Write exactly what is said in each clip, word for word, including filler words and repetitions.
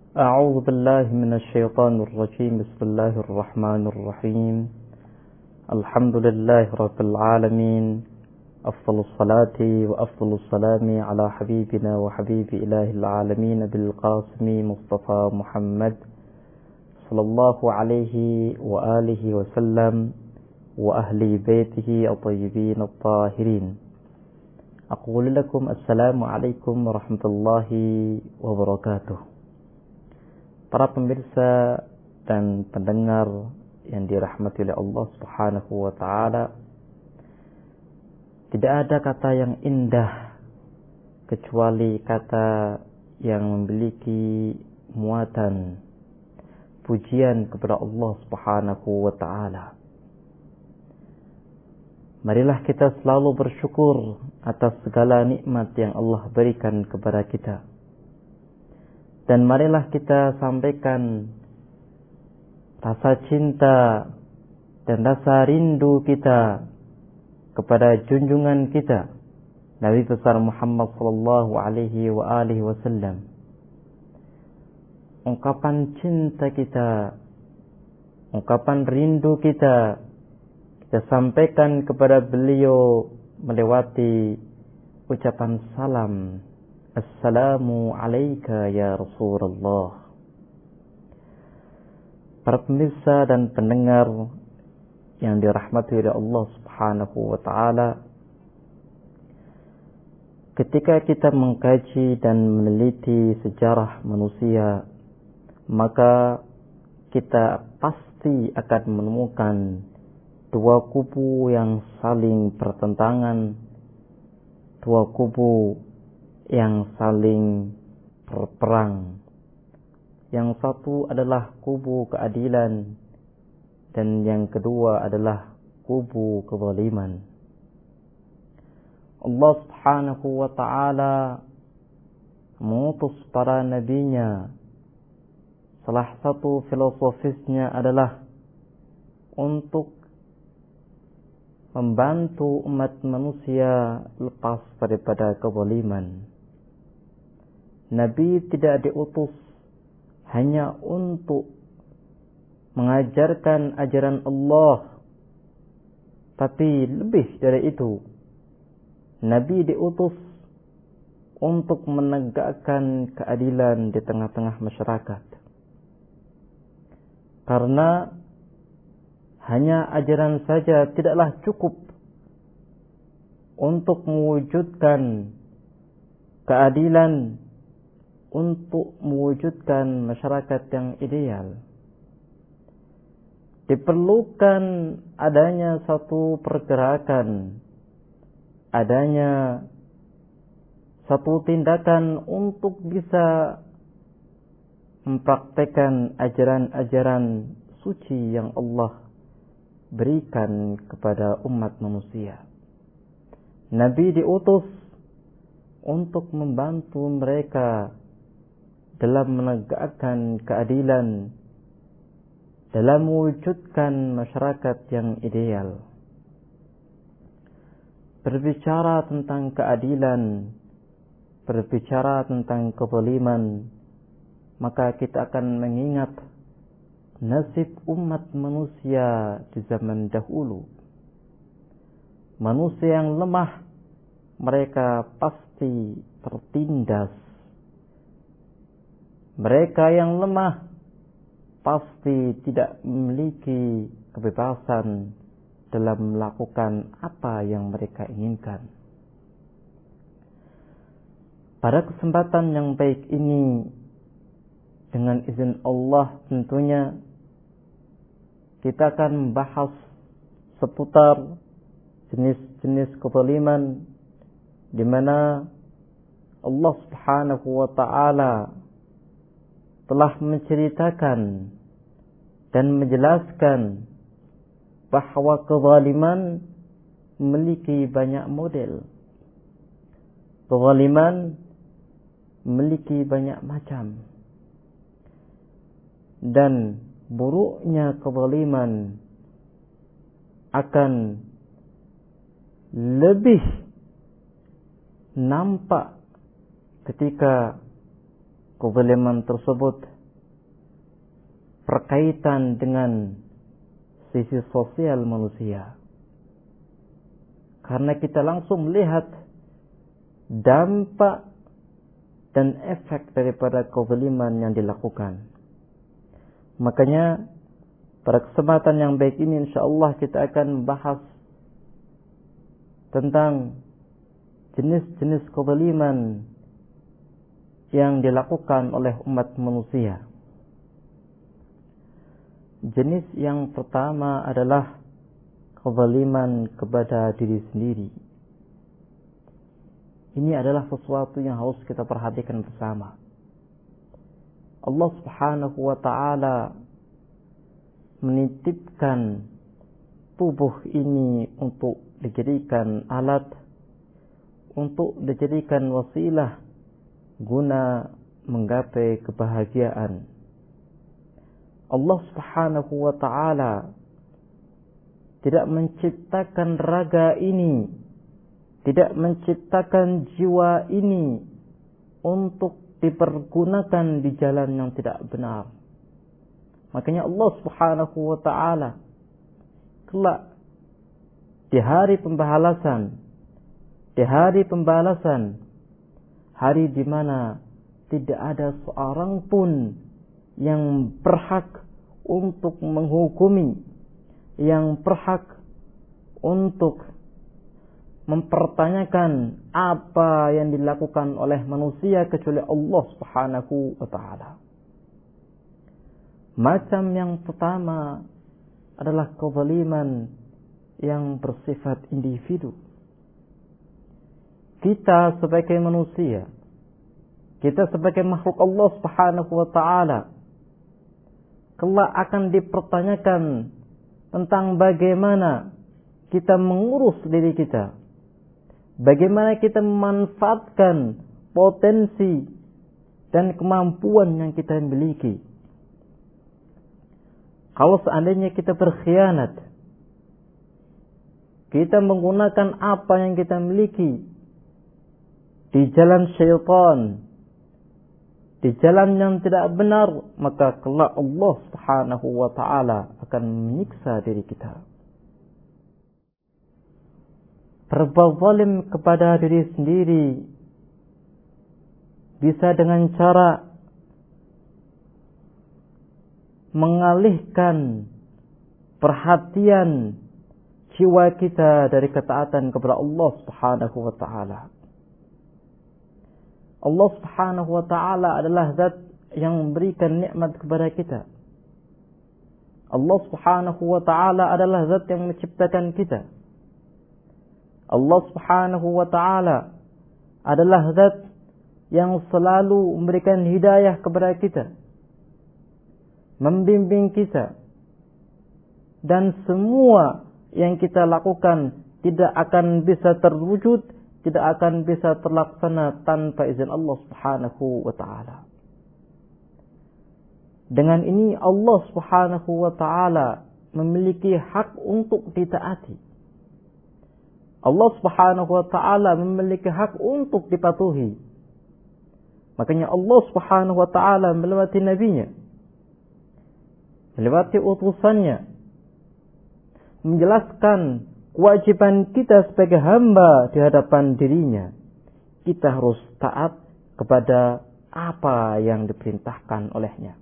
أعوذ بالله من الشيطان الرجيم بسم الله الرحمن الرحيم الحمد لله رب العالمين أفضل الصلاة وأفضل السلام على حبيبنا وحبيب إله العالمين بالقاسم مصطفى محمد صلى الله عليه وآله وسلم وأهل بيته الطيبين الطاهرين. أقول لكم السلام عليكم ورحمة الله وبركاته. Para pemirsa dan pendengar yang dirahmati oleh Allah Subhanahu wa taala, tidak ada kata yang indah kecuali kata yang memiliki muatan pujian kepada Allah Subhanahu wa taala. Marilah kita selalu bersyukur atas segala nikmat yang Allah berikan kepada kita. Dan marilah kita sampaikan rasa cinta dan rasa rindu kita kepada junjungan kita Nabi besar Muhammad sallallahu alaihi wa alihi wasallam. Ungkapan cinta kita, ungkapan rindu kita, kita sampaikan kepada beliau melewati ucapan salam, Assalamu alayka ya Rasulullah. Para pemirsa dan pendengar yang dirahmati oleh Allah Subhanahu wa taala, ketika kita mengkaji dan meneliti sejarah manusia, maka kita pasti akan menemukan dua kubu yang saling bertentangan, dua kubu yang saling berperang. Yang satu adalah kubu keadilan dan yang kedua adalah kubu kezaliman. Allah Subhanahu wa taala mengutus para nabinya. Salah satu filosofisnya adalah untuk membantu umat manusia lepas daripada kezaliman. Nabi tidak diutus hanya untuk mengajarkan ajaran Allah, tapi lebih dari itu, Nabi diutus untuk menegakkan keadilan di tengah-tengah masyarakat. Karena hanya ajaran saja tidaklah cukup untuk mewujudkan keadilan, untuk mewujudkan masyarakat yang ideal. Diperlukan adanya satu pergerakan, adanya satu tindakan untuk bisa mempraktekkan ajaran-ajaran suci yang Allah berikan kepada umat manusia. Nabi diutus untuk membantu mereka dalam menegakkan keadilan, dalam mewujudkan masyarakat yang ideal. Berbicara tentang keadilan, berbicara tentang kezaliman, maka kita akan mengingat nasib umat manusia di zaman dahulu. Manusia yang lemah, mereka pasti tertindas. Mereka yang lemah pasti tidak memiliki kebebasan dalam melakukan apa yang mereka inginkan. Pada kesempatan yang baik ini, dengan izin Allah tentunya, kita akan membahas seputar jenis-jenis kezaliman di mana Allah Subhanahu wa taala telah menceritakan dan menjelaskan bahwa kezaliman memiliki banyak model. Kezaliman memiliki banyak macam. Dan buruknya kezaliman akan lebih nampak ketika kezaliman tersebut berkaitan dengan sisi sosial manusia. Karena kita langsung melihat dampak dan efek daripada kezaliman yang dilakukan. Makanya pada kesempatan yang baik ini insyaallah kita akan membahas tentang jenis-jenis kezaliman yang dilakukan oleh umat manusia. Jenis yang pertama adalah kezaliman kepada diri sendiri. Ini adalah sesuatu yang harus kita perhatikan bersama. Allah Subhanahu wa ta'ala menitipkan tubuh ini untuk dijadikan alat, untuk dijadikan wasilah guna menggapai kebahagiaan. Allah Subhanahu wa ta'ala tidak menciptakan raga ini, tidak menciptakan jiwa ini untuk dipergunakan di jalan yang tidak benar. Makanya Allah Subhanahu wa ta'ala kelak di hari pembalasan, di hari pembalasan, hari di mana tidak ada seorang pun yang berhak untuk menghukumi, yang berhak untuk mempertanyakan apa yang dilakukan oleh manusia kecuali Allah Subhanahu wa ta'ala. Macam yang pertama adalah kezaliman yang bersifat individu. Kita sebagai manusia, kita sebagai makhluk Allah Subhanahu wa ta'ala, kelak akan dipertanyakan tentang bagaimana kita mengurus diri kita, bagaimana kita memanfaatkan potensi dan kemampuan yang kita miliki. Kalau seandainya kita berkhianat, kita menggunakan apa yang kita miliki di jalan syaitan, di jalan yang tidak benar, maka kelak Allah Subhanahu wa ta'ala akan menyiksa diri kita. Berbuat zalim kepada diri sendiri bisa dengan cara mengalihkan perhatian jiwa kita dari ketaatan kepada Allah Subhanahu wa ta'ala. Allah Subhanahu wa ta'ala adalah zat yang memberikan nikmat kepada kita. Allah Subhanahu wa ta'ala adalah zat yang menciptakan kita. Allah Subhanahu wa ta'ala adalah zat yang selalu memberikan hidayah kepada kita, membimbing kita, dan semua yang kita lakukan tidak akan bisa terwujud, tidak akan bisa terlaksana tanpa izin Allah Subhanahu wa ta'ala. Dengan ini Allah Subhanahu wa ta'ala memiliki hak untuk ditaati. Allah Subhanahu wa ta'ala memiliki hak untuk dipatuhi. Makanya Allah Subhanahu wa ta'ala melewati nabinya, melewati utusannya, menjelaskan kewajiban kita sebagai hamba di hadapan dirinya. Kita harus taat kepada apa yang diperintahkan olehnya.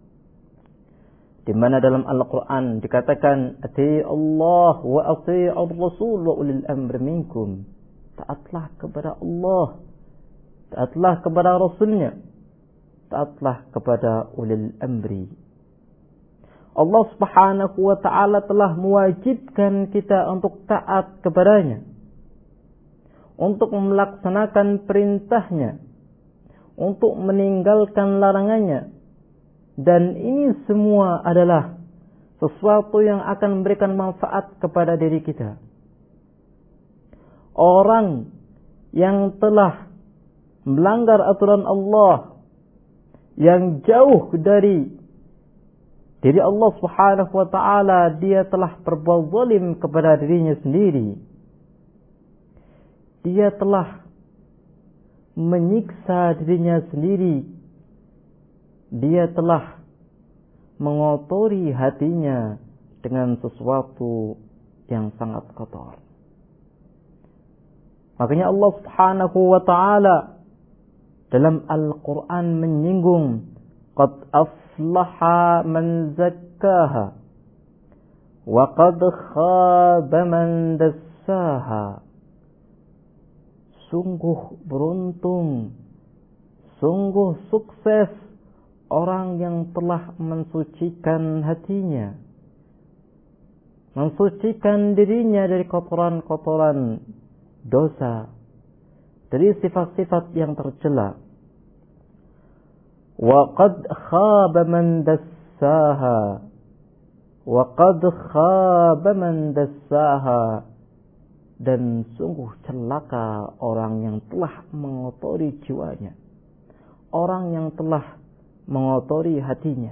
Di mana dalam Al-Quran dikatakan, Ati Allah wa ati ar-rasul wa ulil amri minkum. Taatlah kepada Allah, taatlah kepada Rasulnya, taatlah kepada ulil amri. Allah Subhanahu wa ta'ala telah mewajibkan kita untuk taat kepadanya, untuk melaksanakan perintahnya, untuk meninggalkan larangannya. Dan ini semua adalah sesuatu yang akan memberikan manfaat kepada diri kita. Orang yang telah melanggar aturan Allah, yang jauh dari diri Allah Subhanahu wa ta'ala, dia telah berbuat zalim kepada dirinya sendiri. Dia telah menyiksa dirinya sendiri. Dia telah mengotori hatinya dengan sesuatu yang sangat kotor. Makanya Allah Subhanahu wa ta'ala dalam Al-Quran menyinggung, qad aflaha man zakkaha wa qad khaba man dassaha. Sungguh beruntung, sungguh sukses orang yang telah mensucikan hatinya, mensucikan dirinya dari kotoran-kotoran dosa, dari sifat-sifat yang tercela. Wa qad khaba man dassaha, wa qad khaba man dassaha. Dan sungguh celaka orang yang telah mengotori jiwanya, orang yang telah mengotori hatinya.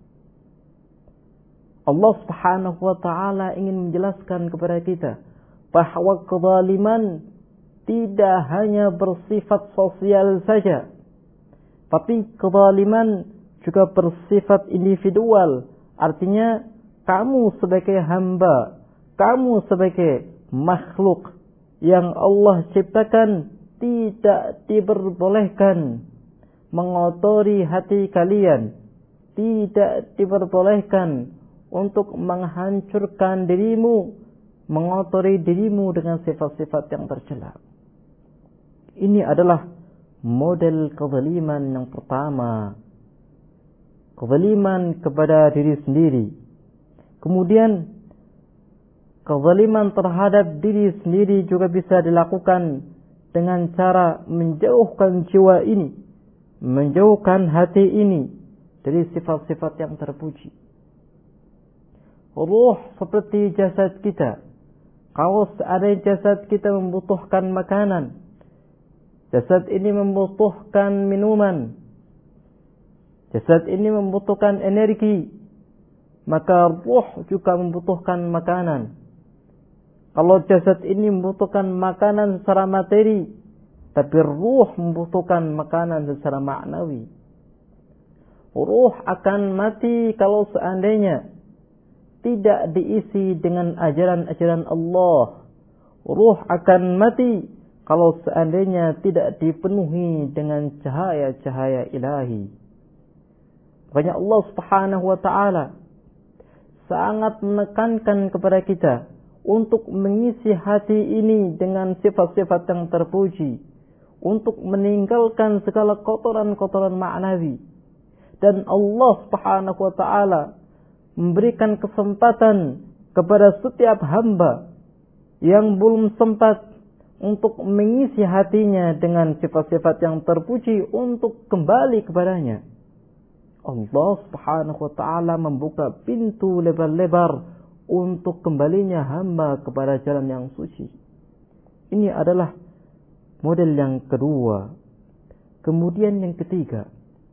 Allah Subhanahu wa ta'ala ingin menjelaskan kepada kita bahwa kezaliman tidak hanya bersifat sosial saja, tapi kezaliman juga bersifat individual. Artinya kamu sebagai hamba, kamu sebagai makhluk yang Allah ciptakan tidak diperbolehkan mengotori hati kalian, tidak diperbolehkan untuk menghancurkan dirimu, mengotori dirimu dengan sifat-sifat yang tercela. Ini adalah model kezaliman yang pertama, kezaliman kepada diri sendiri. Kemudian kezaliman terhadap diri sendiri juga bisa dilakukan dengan cara menjauhkan jiwa ini, menjauhkan hati ini dari sifat-sifat yang terpuji. Ruh seperti jasad kita. Kalau seandainya jasad kita membutuhkan makanan, jasad ini membutuhkan minuman, jasad ini membutuhkan energi, maka ruh juga membutuhkan makanan. Kalau jasad ini membutuhkan makanan secara materi, tapi ruh membutuhkan makanan secara maknawi. Ruh akan mati kalau seandainya tidak diisi dengan ajaran-ajaran Allah. Ruh akan mati kalau seandainya tidak dipenuhi dengan cahaya-cahaya ilahi. Makanya Allah Subhanahu wa ta'ala sangat menekankan kepada kita untuk mengisi hati ini dengan sifat-sifat yang terpuji, untuk meninggalkan segala kotoran-kotoran maknawi. Dan Allah Subhanahu wa ta'ala memberikan kesempatan kepada setiap hamba yang belum sempat untuk mengisi hatinya dengan sifat-sifat yang terpuji untuk kembali kepadanya. Allah Subhanahu wa ta'ala membuka pintu lebar-lebar untuk kembalinya hamba kepada jalan yang suci. Ini adalah model yang kedua. Kemudian yang ketiga,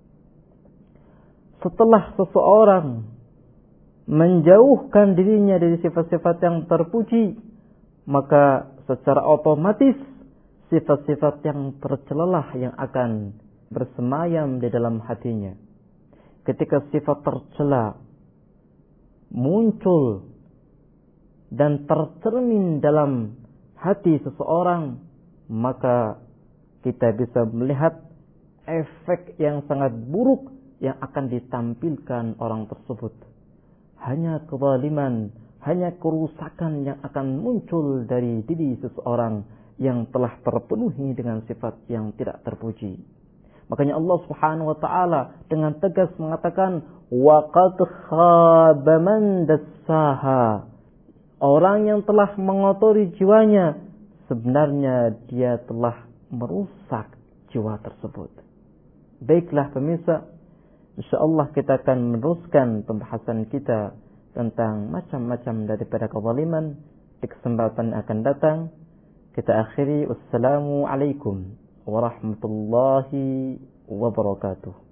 setelah seseorang menjauhkan dirinya dari sifat-sifat yang terpuji, maka secara otomatis sifat-sifat yang tercelalah yang akan bersemayam di dalam hatinya. Ketika sifat tercela muncul dan tercermin dalam hati seseorang, maka kita bisa melihat efek yang sangat buruk yang akan ditampilkan orang tersebut. Hanya kezaliman, hanya kerusakan yang akan muncul dari diri seseorang yang telah terpenuhi dengan sifat yang tidak terpuji. Makanya Allah Subhanahu wa ta'ala dengan tegas mengatakan, wa qad khaba man dassaha. Orang yang telah mengotori jiwanya, sebenarnya dia telah merusak jiwa tersebut. Baiklah pemirsa, insyaallah kita akan meneruskan pembahasan kita tentang macam-macam daripada kezaliman di kesempatan akan datang. Kita akhiri, wassalamu alaikum warahmatullahi wabarakatuh.